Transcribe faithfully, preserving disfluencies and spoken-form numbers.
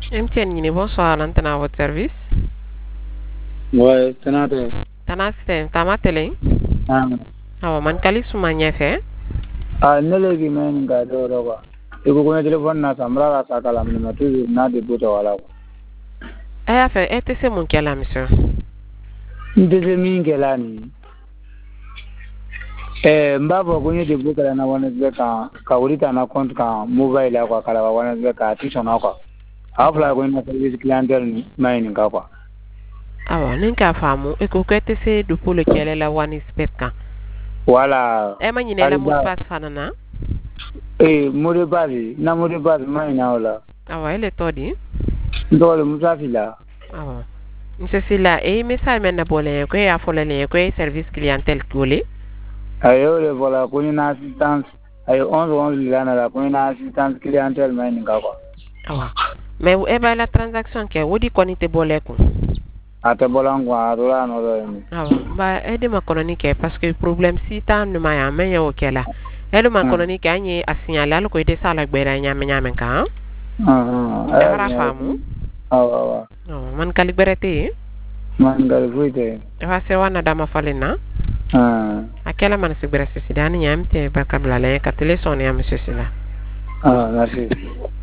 M T N Guinée, bonsoir, l'antenne à votre service. Ouais, tenate. Tanate, tamatele. Ah, Awa, man kali suma nyefe. ah, nele ki men ga do do ba. Iko kwenye telefone na samra la sakala mnima tu na de buta wala ko. Aya fe, ete se mon kela, monsieur. Ndeze mingi lani. Eh, mbabo kwenye de buta na wana zeka ka urita na account ka mobile kwa kala wana zeka tisho na kwa. Afla kwenye service clientele mining ka kwa. Awa, ninka famu, eko kwete se dupo le kele la wani spetka. Wala. Ema nyine la mot passe fanana. Eh, mode base, na mode base mining wala. Awa, ele todi. Ndole musafila. Awa. Monsieur Silla, e message men na bole ko ya folele ko service clientèle gole. Ayo le vola kwenye na assistance. Ayo onze onze lana la kwenye na assistance clientele mining ka kwa. Awa. Mais e ba la transaction ke wodi konite bole ko. Ate bolangwa adola no do ni. Awa, ba e de ma kononi ke parce que problème si ta no ma ya men yo kela. E de ma kononi ke anyi asignale al ko ide sala gbera nya men nya men ka. Ah ah. E wara famu. Awa awa. Oh, man kali berete. Man gal fuite. E wa se wana dama falena. Ah. Akela man se berese sidani nyamte bakabla le ka tele son ya monsieur Silla. Ah, merci.